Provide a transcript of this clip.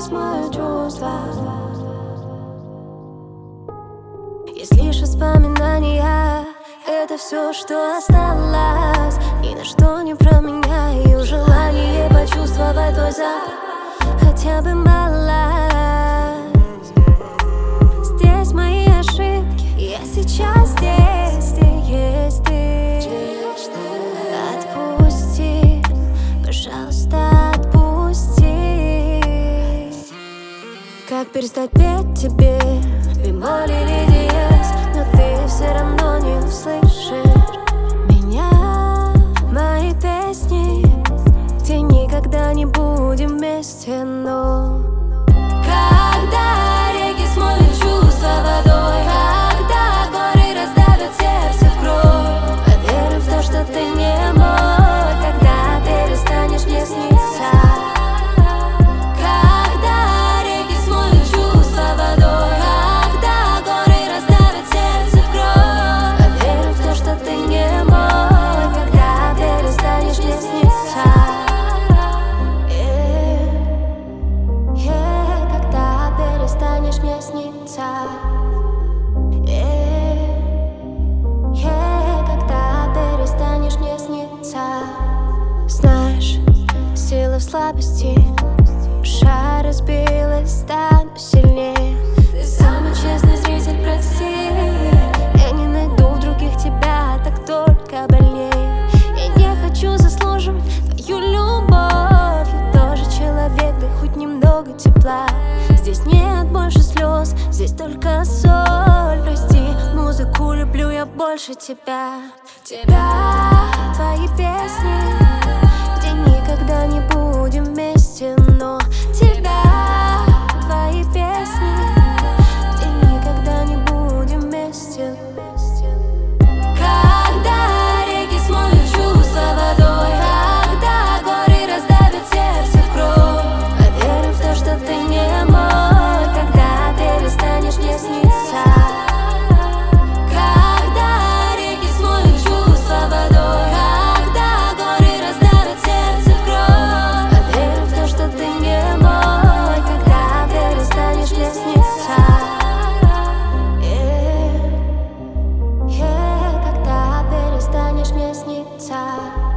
смою чувства. Есть лишь воспоминания, это все, что осталось. Ни на что не променяю желание почувствовать твой запах, хотя бы малость. Здесь мои ошибки, я сейчас здесь, где есть ты. Отпусти, пожалуйста, отпусти. Как перестать петь тебе бемоль или диез, но ты все равно не услышишь меня. Мои песни, где никогда не будем вместе, но когда реки смоют чувства водой, когда горы раздавят сердце в кровь, поверю в то, что ты не мой, когда перестанешь мне сниться. Когда реки смоют чувства водой, когда горы раздавят сердце в кровь, поверю в то, что ты не мой, когда перестанешь мне сниться. Когда перестанешь мне сниться. Когда перестанешь мне сниться. Знаешь, сила в слабости, душа разбилась, стану сильнее. Ты самый честный зритель, прости. Я не найду в других тебя, так только больнее. Я не хочу заслуживать твою любовь. Я тоже человек, да хоть немного тепла. Здесь нет больше слез, здесь только соль. Прости, музыку люблю я больше тебя. Твои песни, где никогда не будем вместе, но твои песни, где никогда не будем вместе. Когда реки смоют чувства водой, когда горы раздавят сердце в кровь, поверю в то, что ты не мой, когда перестанешь мне сниться. Когда реки смоют чувства водой, когда горы раздавят сердце в кровь, поверю в то, что ты не мой, когда перестанешь мне сниться. Когда перестанешь мне сниться.